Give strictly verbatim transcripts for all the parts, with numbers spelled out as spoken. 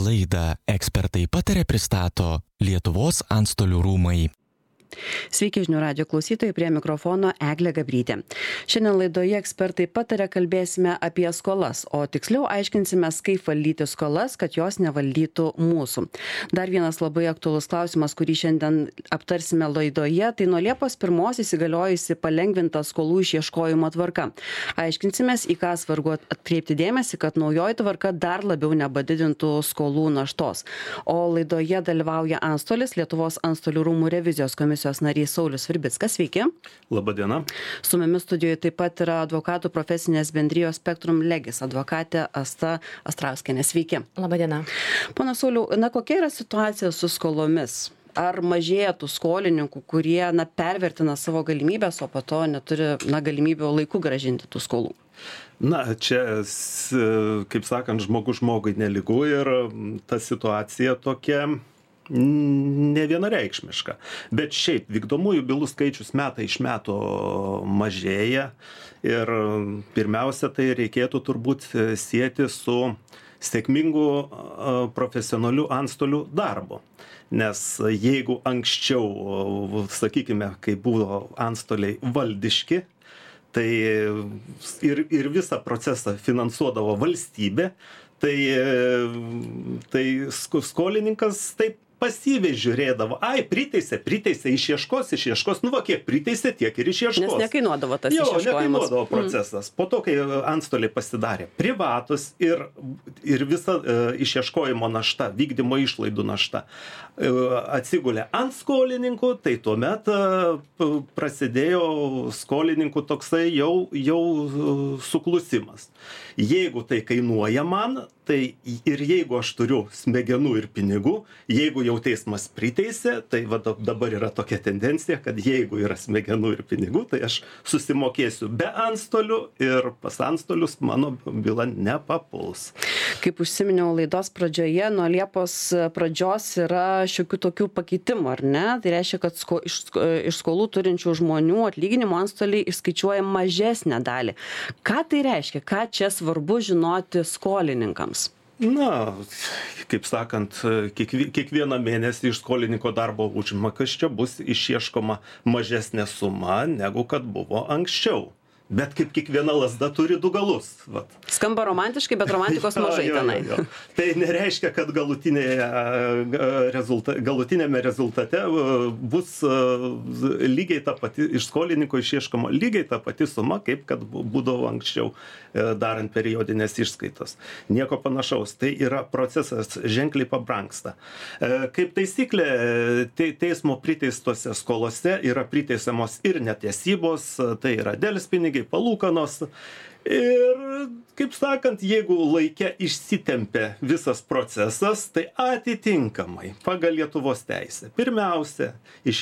Laidą Ekspertai pataria pristato Lietuvos antstolių rūmai. Sveiki žinių radijo klausytojai, prie mikrofono Eglė Gabrytė. Šiandien laidoje Ekspertai pataria kalbėsime apie skolas, o tiksliau aiškinsimės, kaip valdyti skolas, kad jos nevaldytų mūsų. Dar vienas labai aktualus klausimas, kurį šiandien aptarsime laidoje, tai nuo Liepos pirmos įsigaliojusi palengvinta skolų išieškojimo tvarka. Aiškinsimės, į ką svarbu atkreipti dėmesį, kad naujoji tvarka dar labiau nebadidintų skolų naštos. O laidoje dalyvauja antstolis, Lietuvos antstolių rūmų revizijos komisijos narys Saulius Virbickas. Sveiki. Labadiena. Su mumis studijoje taip pat yra advokatų profesinės bendrijos Spektrum Legis advokatė Asta Astrauskienė. Sveiki. Labadiena. Pana Sauliau, na kokia yra situacija su skolomis? Ar mažėja tų skolininkų, kurie na, pervertina savo galimybės, o po to neturi na, galimybių laiku grąžinti tų skolų? Na, čia, kaip sakant, žmogus žmogui nelygu ir ta situacija tokia ne vienareikšmiška. Bet šiaip vykdomųjų bylų skaičius metai iš metų mažėja ir pirmiausia, tai reikėtų turbūt sieti su sėkmingu profesionaliu antstolių darbu. Nes jeigu anksčiau, sakykime, kai buvo antstoliai valdiški, tai ir, ir visą procesą finansuodavo valstybė, tai, tai skolininkas taip pasyviai žiūrėdavo, ai, priteisė, priteisė, išieškos, išieškos, nu va, kiek priteisė, tiek ir išieškos. Nes nekainuodavo tas jo, išieškojimas. Jo, nekainuodavo procesas. Mm. Po to, kai antstoliai pasidarė privatus ir, ir visa e, išieškojimo našta, vykdymo išlaidų našta e, atsigulė ant skolininkų, tai tuomet e, prasidėjo skolininkų toksai jau, jau suklusimas. Jeigu tai kainuoja man, tai ir jeigu aš turiu smegenų ir pinigų, jeigu jau teismas priteisė, tai va dabar yra tokia tendencija, kad jeigu yra smegenų ir pinigų, tai aš susimokėsiu be antstolių ir pas antstolius mano byla nepapuls. Kaip užsiminiau laidos pradžioje, nuo Liepos pradžios yra šiokių tokių pakeitimų, ar ne? Tai reiškia, kad sko, iš, iš skolų turinčių žmonių atlyginimo antstoliai išskaičiuoja mažesnę dalį. Ką tai reiškia? Ką čia svarbu žinoti skolininkams? Na, kaip sakant, kiekvieną mėnesį iš skolininko darbo užmokesčio bus išieškoma mažesnė suma, negu kad buvo anksčiau. Bet kaip kiekviena lazda turi du galus. Vat. Skamba romantiškai, bet romantikos mažai jo, jo, tenai. Jo, jo. Tai nereiškia, kad rezulta, galutinėme rezultate bus lygiai ta pati, iš skolininko išieškoma lygiai ta pati suma, kaip kad būdavo anksčiau darant periodinės išskaitos. Nieko panašaus. Tai yra procesas ženkliai pabrangsta. Kaip taisyklė, te, teismo priteistose skolose yra priteisiamos ir netiesybos, tai yra delspinigiai, palūkanos. Ir, kaip sakant, jeigu laike išsitempia visas procesas, tai atitinkamai pagal Lietuvos teisę. Pirmiausia, iš,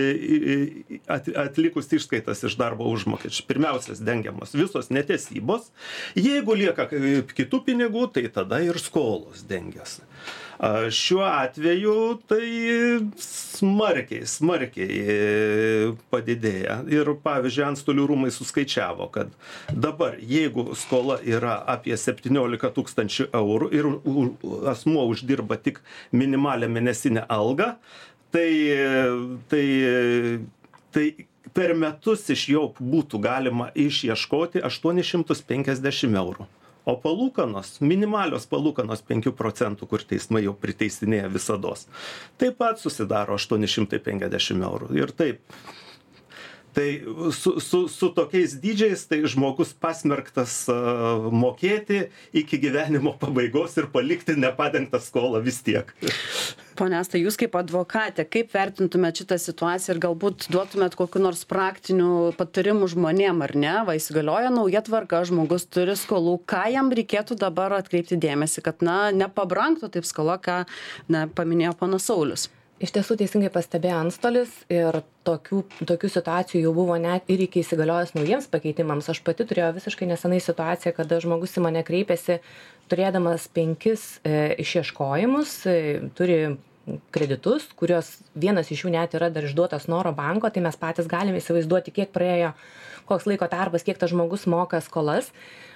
at, atlikus išskaitas iš darbo užmokesčio, pirmiausias dengiamos visos netiesybos. Jeigu lieka kitų pinigų, tai tada ir skolos dengiasi. Šiuo atveju tai smarkiai, smarkiai padidėja. Ir pavyzdžiui, antstolių rūmai suskaičiavo, kad dabar, jeigu skola yra apie septyniolika tūkstančių eurų ir asmuo uždirba tik minimalią mėnesinę algą, tai, tai, tai per metus iš jo būtų galima išieškoti aštuonis šimtus penkiasdešimt eurų. O palūkanos, minimalios palūkanos penkių procentų, kur teismai jau priteisinėja visados, taip pat susidaro aštuoni šimtai penkiasdešimt eurų. Ir taip, tai su, su, su tokiais dydžiais, tai žmogus pasmerktas uh, mokėti iki gyvenimo pabaigos ir palikti nepadengtą skolą vis tiek. Pone Asta, jūs kaip advokatė, kaip vertintumėt šitą situaciją ir galbūt duotumėt kokiu nors praktinių patarimų žmonėm, ar ne? Va, įsigalioja nauja tvarka, žmogus turi skolų, ką jam reikėtų dabar atkreipti dėmesį, kad na, nepabrangtų taip skola, ką na, paminėjo ponas Saulius? Iš tiesų teisingai pastebėjo antstolis ir tokių, tokių situacijų jau buvo net ir iki įsigaliojus naujiems pakeitimams. Aš pati turėjau visiškai nesenai situaciją, kada žmogus į mane kreipėsi turėdamas penkis e, išieškojimus, e, turi kreditus, kurios vienas iš jų net yra dar išduotas Noro banko, tai mes patys galime įsivaizduoti, kiek praėjo, koks laiko tarpas, kiek tas žmogus moka skolas.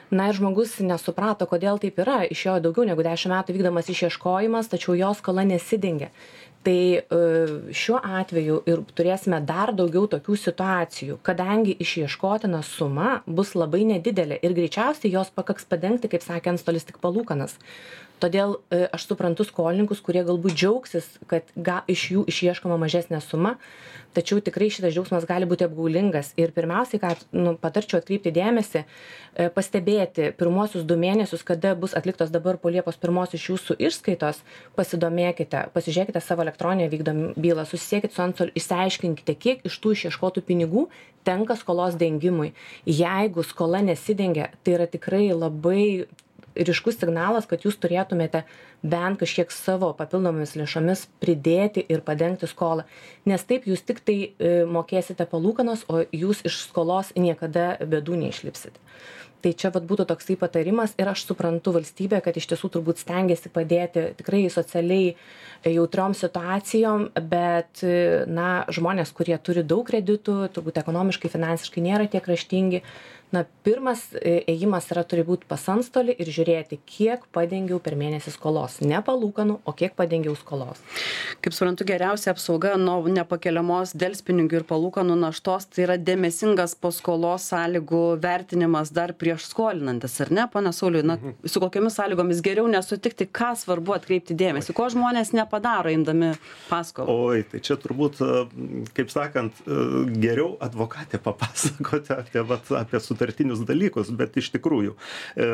Na ir žmogus nesuprato, kodėl taip yra. Išėjo daugiau negu dešimt metų vykdomas išieškojimas, tačiau jo skola nesidengia. Tai šiuo atveju ir turėsime dar daugiau tokių situacijų, kadangi išieškotina suma bus labai nedidelė ir greičiausiai jos pakaks padengti, kaip sakė antstolis, tik palūkanas. Todėl aš suprantu skolininkus, kurie galbūt džiaugsis, kad ga, iš jų išieškoma mažesnė suma, tačiau tikrai šitas džiaugsmas gali būti apgaulingas. Ir pirmiausiai, ką nu, patarčiau atkreipti dėmesį, pastebėti pirmuosius du mėnesius, kada bus atliktos dabar po Liepos pirmos iš jūsų išskaitos, pasidomėkite, pasižiūrėkite savo elektroninę vykdomą bylą, susisiekite su antstoliu, išsiaiškinkite, kiek iš tų išieškotų pinigų tenka skolos dengimui. Jeigu skola nesidengia, tai yra tikrai labai ryškus signalas, kad jūs turėtumėte bent kažkiek savo papildomomis lėšomis pridėti ir padengti skolą. Nes taip jūs tik tai mokėsite palūkanas, o jūs iš skolos niekada bėdų neišlipsite. Tai čia vat būtų toksai patarimas ir aš suprantu valstybę, kad iš tiesų turbūt stengiasi padėti tikrai socialiai jautriom situacijom, bet na, žmonės, kurie turi daug kreditų, turbūt ekonomiškai, finansiškai nėra tiek raštingi, na, pirmas ėjimas yra turi būti pas antstolį ir žiūrėti, kiek padengiau per mėnesį skolos. Ne palūkanų, o kiek padengiau skolos. Kaip suprantu, geriausia apsauga nuo nepakeliamos delspinigių ir palūkanų naštos, tai yra dėmesingas paskolos sąlygų vertinimas dar prieš skolinantis, ar ne, pane Sauliui? Na, su kokiamis sąlygomis geriau nesutikti, ką svarbu atkreipti dėmesį, ko žmonės nepadaro imdami paskolą? Oi, tai čia turbūt, kaip sakant, geriau advokatė papasakoti apie, vat, apie sutartinius dalykus, bet iš tikrųjų e,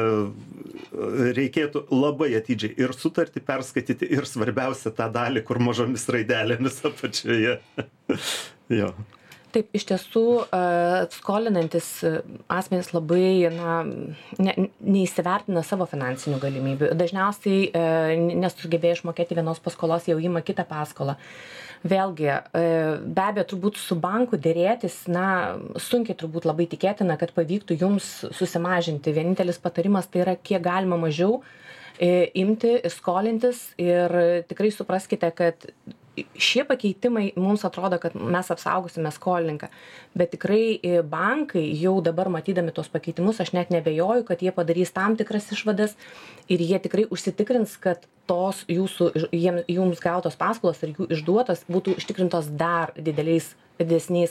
reikėtų labai atidžiai ir sutartį perskaityti ir svarbiausia tą dalį, kur mažomis raidelėmis apačioje. Jo. Taip, iš tiesų, skolinantis asmenys labai na, ne, neįsivertina savo finansinių galimybių. Dažniausiai nesugebėję išmokėti vienos paskolos, jau ima kitą paskolą. Vėlgi, be abejo, turbūt su banku dėrėtis, na, sunkiai turbūt labai tikėtina, kad pavyktų jums susimažinti. Vienintelis patarimas tai yra, kiek galima mažiau imti, skolintis ir tikrai supraskite, kad šie pakeitimai mums atrodo, kad mes apsaugosime skolininką, bet tikrai bankai jau dabar matydami tos pakeitimus, aš net nebejoju, kad jie padarys tam tikras išvadas ir jie tikrai užsitikrins, kad tos jūsų, jums gautos paskolos ir jų išduotos būtų užtikrintos dar dideliais, didesniais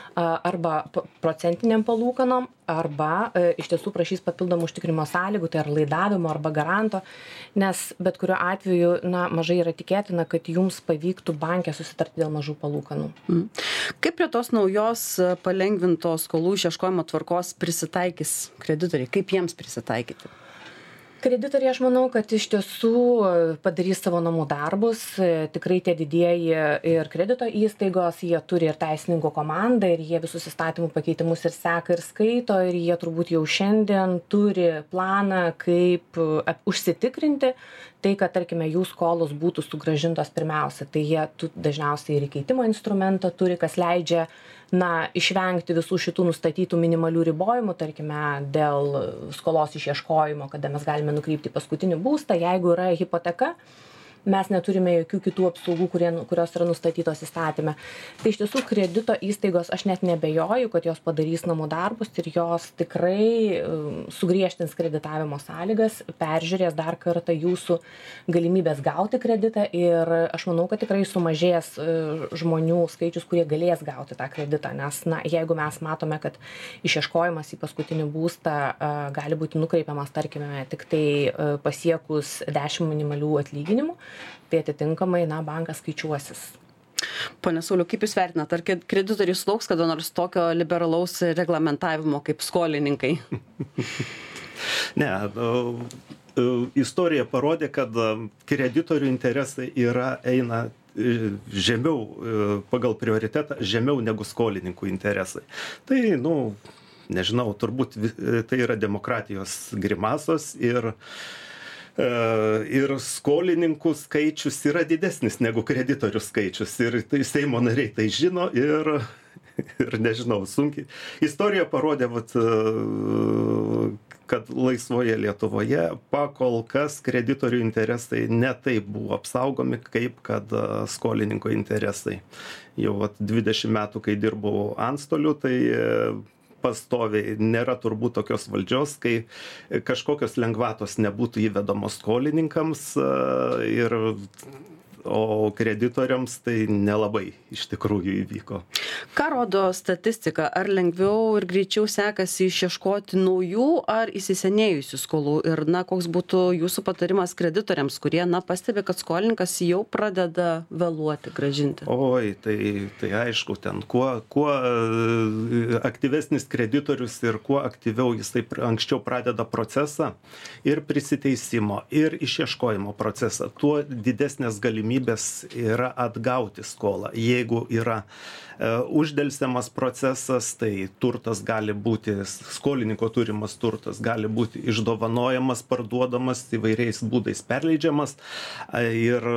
arba procentiniam palūkanom, arba iš tiesų prašys papildomų užtikrinimo sąlygų, tai ar laidavimo, arba garanto, nes bet kuriuo atveju, na, mažai yra tikėtina, kad jums pavyktų banke susitarti dėl mažų palūkanų. Mm. Kaip prie tos naujos palengvintos skolų išieškojimo tvarkos prisitaikys kreditoriai? Kaip jiems prisitaikyti? Kreditoriai, aš manau, kad iš tiesų padarys savo namų darbus. Tikrai tie didieji ir kredito įstaigos, jie turi ir teisininkų komandą, ir jie visus įstatymų pakeitimus ir seka ir skaito, ir jie turbūt jau šiandien turi planą, kaip užsitikrinti tai, kad, tarkime, jų skolos būtų sugrąžintos pirmiausia. Tai jie dažniausiai ir įkeitimo instrumentą turi, kas leidžia na, išvengti visų šitų nustatytų minimalių ribojimų, tarkime, dėl skolos išieškojimo, kada mes galime nukreipti paskutinį būstą, jeigu yra hipoteka, mes neturime jokių kitų apsaugų, kurie, kurios yra nustatytos įstatyme. Tai iš tiesų kredito įstaigos, aš net nebejoju, kad jos padarys namų darbus ir jos tikrai sugriežtins kreditavimo sąlygas, peržiūrės dar kartą jūsų galimybės gauti kreditą ir aš manau, kad tikrai sumažės žmonių skaičius, kurie galės gauti tą kreditą, nes na, jeigu mes matome, kad išieškojimas į paskutinį būstą gali būti nukreipiamas, tarkime, tik tai pasiekus dešimt minimalių atlyginimų, tai atitinkamai, na, bankas skaičiuosis. Pone Sauliau, kaip Jūs vertinat, ar kreditoriai sulauks kada nors tokio liberalaus reglamentavimo kaip skolininkai? Ne, istorija parodė, kad kreditorių interesai yra, eina žemiau, pagal prioritetą, žemiau negu skolininkų interesai. Tai, nu, nežinau, turbūt tai yra demokratijos grimasos ir ir skolininkų skaičius yra didesnis negu kreditorių skaičius. Ir tai Seimo nariai tai žino ir, ir nežinau, sunkiai. Istorija parodė, vat, kad laisvoje Lietuvoje pakol kas kreditorių interesai ne taip buvo apsaugomi, kaip kad skolininko interesai. Jau vat, dvidešimt metų, kai dirbau antstoliu, tai pastoviai. Nėra turbūt tokios valdžios, kai kažkokios lengvatos nebūtų įvedamos skolininkams ir o kreditoriams tai nelabai iš tikrųjų įvyko. Ką rodo statistika? Ar lengviau ir greičiau sekasi išieškoti naujų ar įsisenėjusių skolų? Ir na, koks būtų jūsų patarimas kreditoriams, kurie na, pastebi, kad skolininkas jau pradeda vėluoti grąžinti? Oi, tai, tai aišku, ten kuo, kuo aktyvesnis kreditorius ir kuo aktyviau jisai anksčiau pradeda procesą ir prisiteisimo, ir išieškojimo procesą, tuo didesnės galimybės yra atgauti skolą. Jeigu yra e, uždelsiamas procesas, tai turtas gali būti, skolininko turimas turtas gali būti išdovanojamas, parduodamas, įvairiais būdais perleidžiamas ir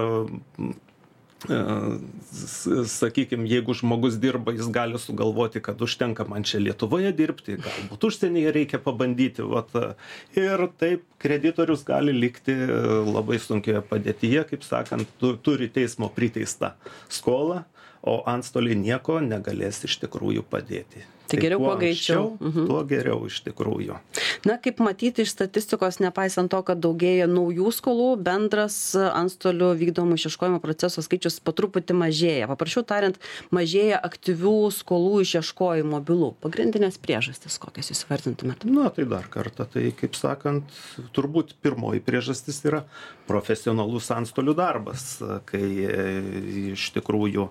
sakykime, jeigu žmogus dirba, jis gali sugalvoti, kad užtenka man čia Lietuvoje dirbti, galbūt užsienyje reikia pabandyti. Vat, ir taip kreditorius gali likti labai sunkioje padėtyje, kaip sakant, tu, turi teismo priteistą skolą, o antstoliai nieko negalės iš tikrųjų padėti. Tai geriau kuo greičiau. Mhm. Tuo geriau iš tikrųjų. Na, kaip matyti iš statistikos, nepaisant to, kad daugėja naujų skolų, bendras antstolių vykdomų išieškojimo proceso skaičius po truputį mažėja. Paprasčiau tariant, mažėja aktyvių skolų išieškojimo bylų. Pagrindinės priežastis, kokias jūs įvardintumėte? Na, tai dar kartą, tai kaip sakant, turbūt pirmoji priežastis yra profesionalus antstolių darbas, kai iš tikrųjų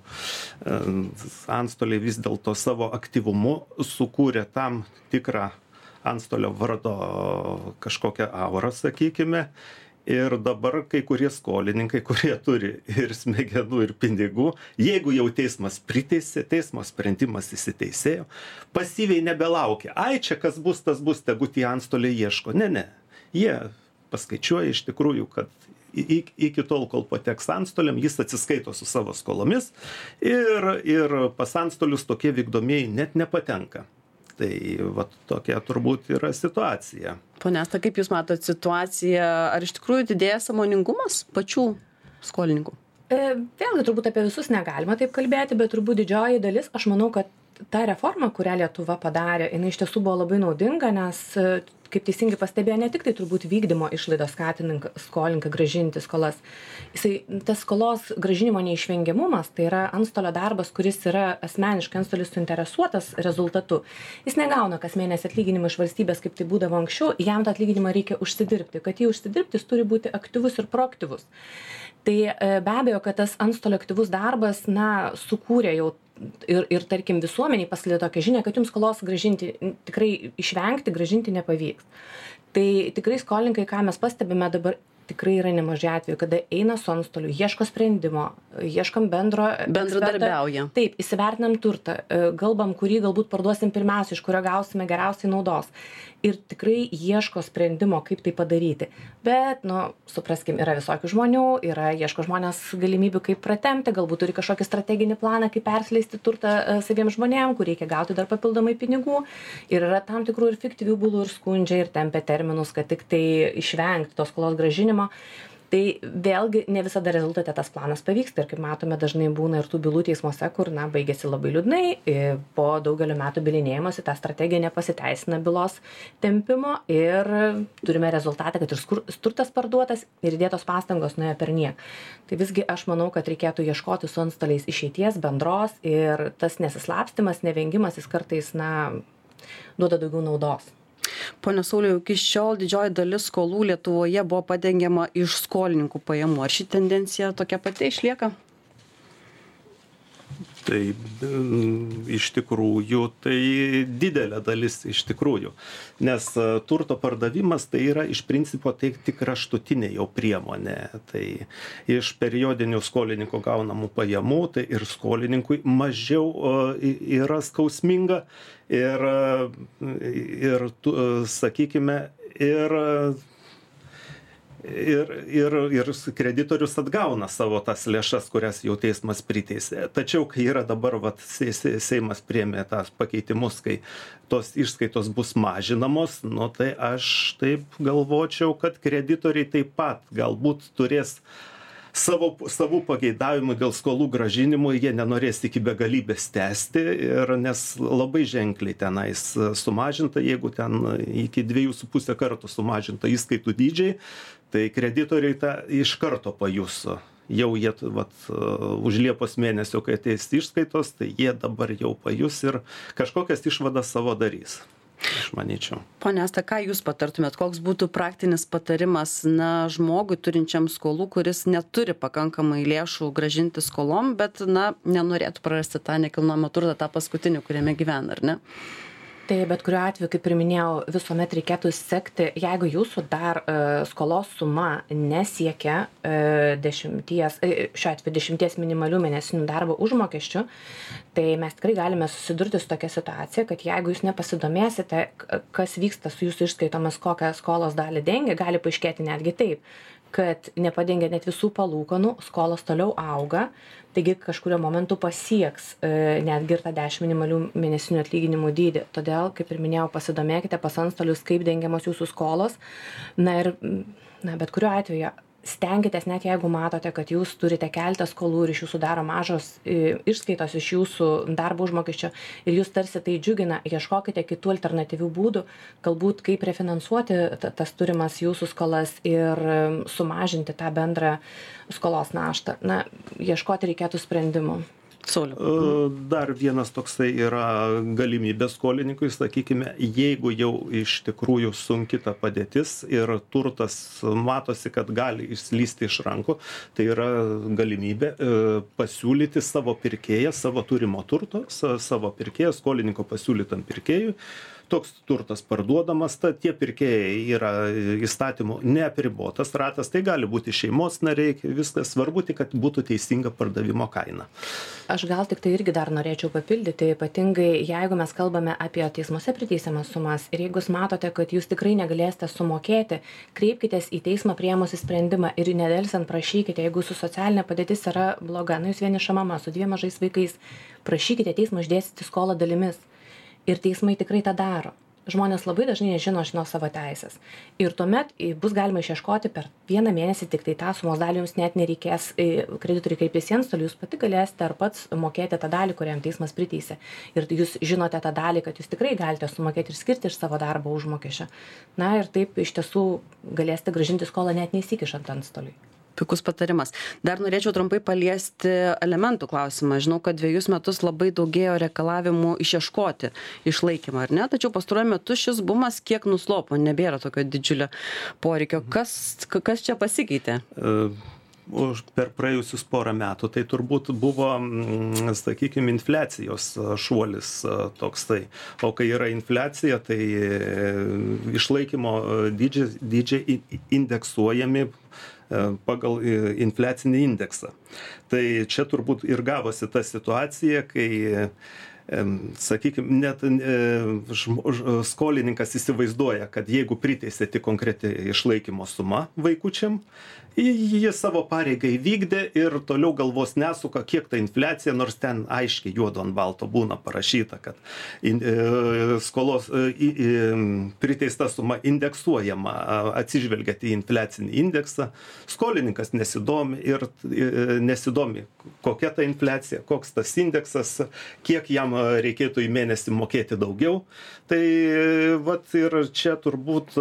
antstoliai vis dėlto savo aktyvumu sukūrė tam tikrą antstolio vardo kažkokią aurą, sakykime, ir dabar kai kurie skolininkai, kurie turi ir smegenų, ir pinigų, jeigu jau teismas priteisė, teismo sprendimas įsiteisėjo, pasyviai nebelaukia. Ai, čia kas bus, tas bus, tegu tie antstoliai ieško. Ne, ne. Jie paskaičiuoja iš tikrųjų, kad iki tol, kol pateks antstoliam, jis atsiskaito su savo skolomis ir, ir pas antstolius tokie vykdomieji net nepatenka. Tai va, tokia turbūt yra situacija. Pone Asta, kaip jūs matot situaciją, ar iš tikrųjų didėja sąmoningumas pačių skolininkų? E, vėlgi turbūt apie visus negalima taip kalbėti, bet turbūt didžioji dalis, aš manau, kad ta reforma, kurią Lietuva padarė, jinai iš tiesų buvo labai naudinga, nes, kaip teisingai pastebėjo, ne tik tai turbūt vykdymo išlaidos skatina skolininką grąžinti skolas. Jisai, tas skolos grąžinimo neišvengiamumas, tai yra antstolio darbas, kuris yra asmeniškai antstolis suinteresuotas rezultatu. Jis negauna kas mėnesį atlyginimą iš valstybės, kaip tai būdavo anksčiau, jam tą atlyginimą reikia užsidirbti. Kad jį užsidirbti, jis turi būti aktyvus ir proaktyvus. Tai be abejo, kad tas antstolio aktyvus darbas, na, sukūrė jau ir, ir tarkim, visuomeniai paskleidė tokią žinią, kad jums skolos grąžinti, tikrai išvengti, grąžinti nepavyks. Tai tikrai skolininkai, ką mes pastebime dabar, tikrai yra nemažai atvejų, kada eina su antstoliu, ieško sprendimo, ieškam bendro... Bendradarbiauja. Taip, įsivertinam turtą, galbam, kurį galbūt parduosim pirmiausia, iš kurio gausime geriausiai naudos. Ir tikrai ieško sprendimo, kaip tai padaryti. Bet, nu, supraskim, yra visokių žmonių, yra, ieško žmonės galimybių, kaip pratempti, galbūt turi kažkokį strateginį planą, kaip persileisti turtą saviems žmonėms, kur reikia gauti dar papildomai pinigų. Ir yra tam tikrų ir fiktyvių bylų ir skundžia ir tempia terminus, kad tik tai išvengti tos skolos grąžinimo. Tai vėlgi ne visada rezultate tas planas pavyksta ir kaip matome dažnai būna ir tų bylų teismuose, kur na, baigėsi labai liūdnai, po daugelio metų bylinėjimosi ta strategija nepasiteisina bylos tempimo ir turime rezultatą, kad ir turtas parduotas ir įdėtos pastangos nuėjo per niek. Tai visgi aš manau, kad reikėtų ieškoti su antstoliais išeities bendros ir tas nesislapstymas, nevengimas jis kartais na, duoda daugiau naudos. Pone Sauliau, iki šiol didžioji dalis skolų Lietuvoje buvo padengiama iš skolininkų pajamų. Ar ši tendencija tokia pati išlieka? Tai iš tikrųjų, tai didelė dalis iš tikrųjų, nes turto pardavimas tai yra iš principo tai tik kraštutinė jau priemonė. Tai iš periodinių skolininkų gaunamų pajamų, tai ir skolininkui mažiau yra skausminga ir, ir sakykime, ir Ir, ir, ir kreditorius atgauna savo tas lėšas, kurias jau teismas priteisė. Tačiau, kai yra dabar, vat, Seimas priėmė tas pakeitimus, kai tos išskaitos bus mažinamos, nu, tai aš taip galvočiau, kad kreditoriai taip pat galbūt turės savo, savų pageidavimų dėl skolų gražinimo jie nenorės iki begalybės tęsti, ir nes labai ženkliai tenais sumažinta, jeigu ten iki dviejų su pusę kartų sumažinta įskaitų dydžiai, tai kreditoriai tą iš karto pajuso. Jau jie, vat, už Liepos mėnesio, kai ateis išskaitos, tai jie dabar jau pajus ir kažkokias išvadas savo darys, aš manyčiau. Pone Asta, ką jūs patartumėt, koks būtų praktinis patarimas na, žmogui turinčiam skolų, kuris neturi pakankamai lėšų gražinti skolom, bet na, nenorėtų prarasti tą nekilnojamą turtą, tą paskutinį, kuriame gyvena, ar ne? Tai bet kuriuo atveju, kaip ir minėjau, visuomet reikėtų sekti, jeigu jūsų dar e, skolos suma nesiekia e, dešimties, e, šiuo atveju dešimties minimalių mėnesinių darbo užmokesčių, tai mes tikrai galime susidurti su tokia situacija, kad jeigu jūs nepasidomėsite, kas vyksta su jūsų išskaitomis, kokią skolos dalį dengia, gali paaiškėti netgi taip, kad nepadengia net visų palūkanų, skolos toliau auga, taigi kažkurio momentu pasieks e, netgi ir tą dešimt minimalių mėnesinių atlyginimų dydį. Todėl, kaip ir minėjau, pasidomėkite pas antstolius, kaip dengiamos jūsų skolos. Na ir, na, bet kuriuo atveju, stenkitės, net jeigu matote, kad jūs turite keletą skolų ir iš jūsų daro mažos e, išskaitos iš jūsų darbo užmokesčio ir jūs tarsi tai džiugina, ieškokite kitų alternatyvių būdų, galbūt kaip refinansuoti tas turimas jūsų skolas ir e, sumažinti tą bendrą skolos naštą. Na, ieškoti reikėtų sprendimų. Sauliau. Dar vienas toksai yra galimybė skolininkui, sakykime, jeigu jau iš tikrųjų sunki ta padėtis ir turtas matosi, kad gali išslysti iš rankų, tai yra galimybė pasiūlyti savo pirkėją, savo turimo turto, savo pirkėją, skolininko pasiūlytam pirkėjui. Toks turtas parduodamas, ta, tie pirkėjai yra įstatymų neapribotas ratas, tai gali būti šeimos nariai, viskas svarbu tik, kad būtų teisinga pardavimo kaina. Aš gal tik tai irgi dar norėčiau papildyti, ypatingai jeigu mes kalbame apie teismuose priteisiamas sumas ir jeigu jūs matote, kad jūs tikrai negalėsite sumokėti, kreipkitės į teismą priėmusi sprendimą ir nedelsiant prašykite, jeigu jūsų socialinė padėtis yra bloga, na jūs vieniša mama su dviem mažais vaikais, prašykite teismą išdėstyti skolą dalimis. Ir teismai tikrai tą daro. Žmonės labai dažnai nežino žino savo teisės. Ir tuomet bus galima išieškoti per vieną mėnesį tik tai tą sumos dalį, jums net nereikės kreditoriui kreiptis į antstolį, jūs pati galėsite ar pats mokėti tą dalį, kuriam teismas priteisė. Ir jūs žinote tą dalį, kad jūs tikrai galite sumokėti ir skirti iš savo darbo užmokesčio. Na ir taip iš tiesų galėsite grąžinti skolą net neįsikišant antstoliui. Puikus patarimas. Dar norėčiau trumpai paliesti elementų klausimą. Žinau, kad dviejus metus labai daugėjo reikalavimų išieškoti išlaikymą, ar ne? Tačiau pastaruoju metu šis bumas kiek nuslopo, nebėra tokio didžiulio poreikio. Kas, kas čia pasikeitė? Uh. Per praėjusius porą metų, tai turbūt buvo, sakykime, infliacijos šuolis toksai. O kai yra infliacija, tai išlaikymo dydžiai, dydžiai indeksuojami pagal infliacinį indeksą. Tai čia turbūt ir gavosi ta situacija, kai, sakykime, net skolininkas įsivaizduoja, kad jeigu priteisė tik konkreti išlaikymo suma vaikučiam, jie savo pareigą įvykdė ir toliau galvos nesuka, kiek ta infliacija, nors ten aiškiai juodo ant balto būna parašyta, kad skolos priteista suma indeksuojama atsižvelgiant į infliacinį indeksą. Skolininkas nesidomi ir nesidomi, kokia ta infliacija, koks tas indeksas, kiek jam reikėtų į mėnesį mokėti daugiau. Tai vat ir čia turbūt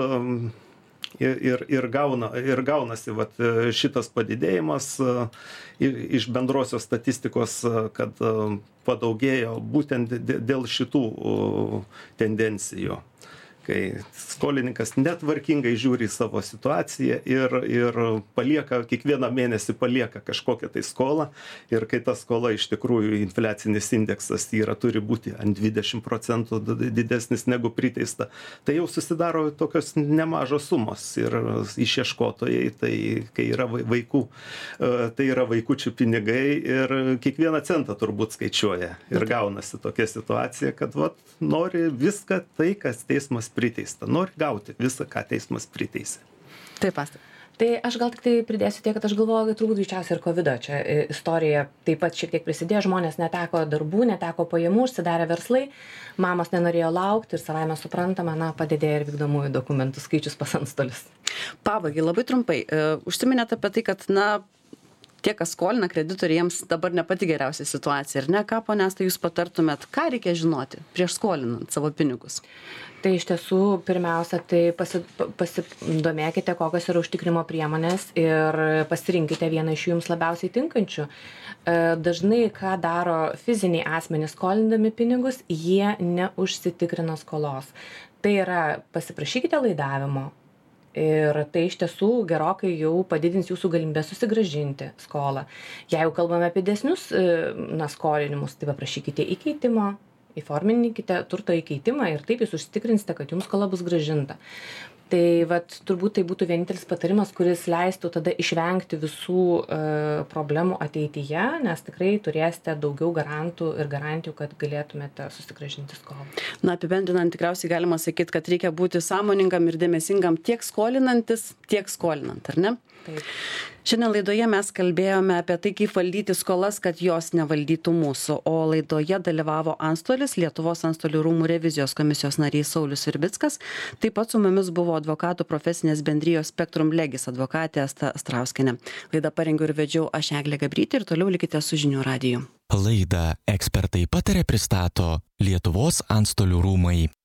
Ir, ir, gauna, ir gaunasi vat, šitas padidėjimas iš bendrosios statistikos, kad padaugėjo būtent dėl šitų tendencijų, kai skolininkas netvarkingai žiūri į savo situaciją ir, ir palieka, kiekvieną mėnesį palieka kažkokią tai skolą ir kai ta skola iš tikrųjų infliacinis indeksas yra, turi būti ant dvidešimt procentų didesnis negu priteista, tai jau susidaro tokios nemažos sumos ir išieškotojai, tai kai yra vaikų, tai yra vaikučių pinigai ir kiekvieną centą turbūt skaičiuoja ir gaunasi tokia situacija, kad vat, nori viską tai, kas teismas priteista. Nori gauti visą, ką teismas priteisė. Taip, Asta. Tai aš gal tik tai pridėsiu tiek, kad aš galvoju, kad turbūt greičiausiai ir kovido čia istorija taip pat šiek tiek prisidėjo, žmonės neteko darbų, neteko pajamų, užsidarė verslai, mamos nenorėjo laukti ir savaime suprantama, na, padidėjo ir vykdomųjų dokumentų skaičius pas antstolius. Pabaigai labai trumpai, užsiminėte apie tai, kad, na, tie, kas skolina kreditoriai, jiems dabar ne pati geriausia situacija, ar ne? Ką, ponia Asta, jūs patartumėt, ką reikia žinoti prieš skolinant savo pinigus? Tai iš tiesų, pirmiausia, tai pasi, pasidomėkite, kokios yra užtikrimo priemonės ir pasirinkite vieną iš jų jums labiausiai tinkančių. Dažnai, ką daro fiziniai asmenys skolindami pinigus, jie neužsitikrina skolos. Tai yra, pasiprašykite laidavimo. Ir tai iš tiesų gerokai jau padidins jūsų galimybę susigrąžinti skolą. Jeigu kalbame apie didesnius na, skolinimus, tai paprašykite įkeitimo, įforminkite turto įkeitimą ir taip jūs užsitikrinsite, kad jums skola bus grąžinta. Tai vat, turbūt tai būtų vienintelis patarimas, kuris leistų tada išvengti visų e, problemų ateityje, nes tikrai turėsite daugiau garantų ir garantijų, kad galėtumėte susigrąžinti skolą. Na, apibendrinant, tikriausiai galima sakyti, kad reikia būti sąmoningam ir dėmesingam tiek skolinantis, tiek skolinant, ar ne? Taip. Šiandien laidoje mes kalbėjome apie tai, kaip valdyti skolas, kad jos nevaldytų mūsų, o laidoje dalyvavo antstolis, Lietuvos antstolių rūmų revizijos komisijos narys Saulius Virbickas, taip pat su mumis buvo advokatų profesinės bendrijos Spektrum Legis advokatė Asta Strauskienė. Laidą parengiau ir vedžiau aš Eglė Gabrytė ir toliau likite su Žinių radiju. Laidą Ekspertai pataria pristato Lietuvos antstolių rūmai.